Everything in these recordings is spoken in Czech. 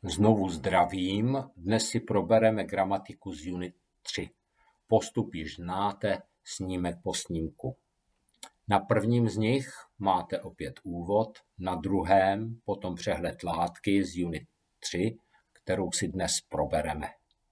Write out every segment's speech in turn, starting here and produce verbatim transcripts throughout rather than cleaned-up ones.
Znovu zdravím, dnes si probereme gramatiku z Unit tři. Postup již znáte, snímek po snímku. Na prvním z nich máte opět úvod, na druhém potom přehled látky z Unit tři, kterou si dnes probereme.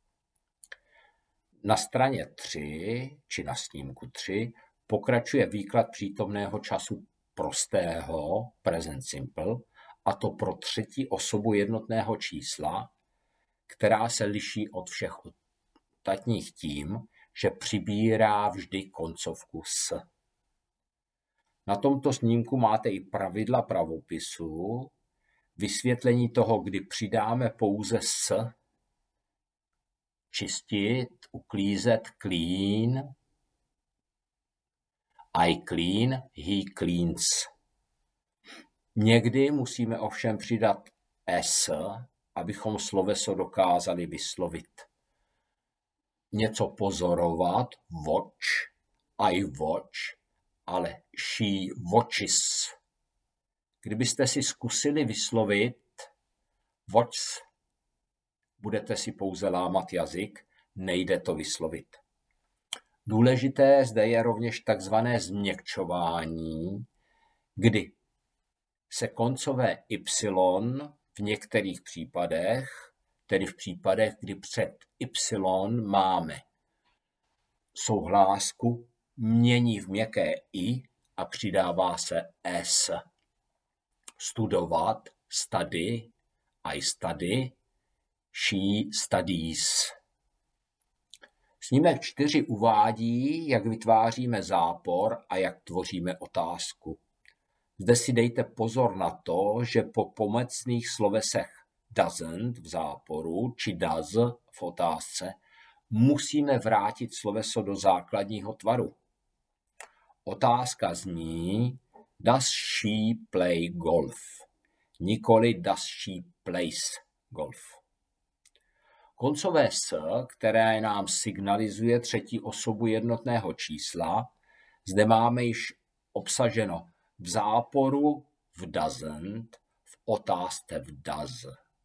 Na straně tři, či na snímku tři, pokračuje výklad přítomného času prostého, present simple, a to pro třetí osobu jednotného čísla, která se liší od všech ostatních tím, že přibírá vždy koncovku s. Na tomto snímku máte i pravidla pravopisu, vysvětlení toho, kdy přidáme pouze s, čistit, uklízet, clean, I clean, he cleans. Někdy musíme ovšem přidat s, abychom sloveso dokázali vyslovit. Něco pozorovat, watch, I watch, ale she watches. Kdybyste si zkusili vyslovit watches, budete si pouze lámat jazyk, nejde to vyslovit. Důležité zde je rovněž takzvané změkčování, kdy se koncové y v některých případech, tedy v případech, kdy před y máme souhlásku, mění v měkké i a přidává se s. Studovat, study, I study, she studies. Snímek čtyři uvádí, jak vytváříme zápor a jak tvoříme otázku. Zde si dejte pozor na to, že po pomocných slovesech doesn't v záporu či does v otázce musíme vrátit sloveso do základního tvaru. Otázka zní does she play golf, nikoli does she plays golf. Koncové s, které nám signalizuje třetí osobu jednotného čísla, zde máme již obsaženo v záporu v doesn't, v otázce v does.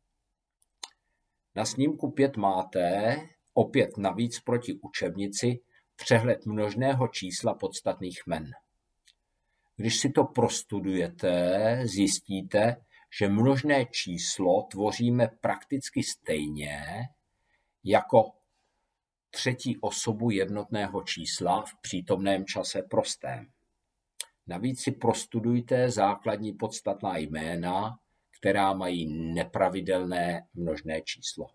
Na snímku pět máte, opět navíc proti učebnici, přehled množného čísla podstatných jmen. Když si to prostudujete, zjistíte, že množné číslo tvoříme prakticky stejně jako třetí osobu jednotného čísla v přítomném čase prostém. Navíc si prostudujte základní podstatná jména, která mají nepravidelné množné číslo.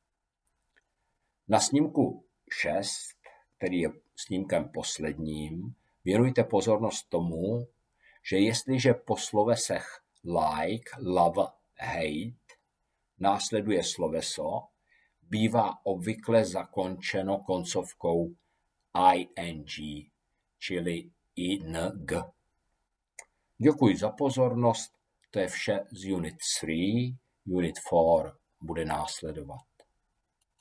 Na snímku šest, který je snímkem posledním, věnujte pozornost tomu, že jestliže po slovesech like, love, hate následuje sloveso, bývá obvykle zakončeno koncovkou ing, čili ing. Děkuji za pozornost, to je vše z Unit tři, Unit čtyři bude následovat.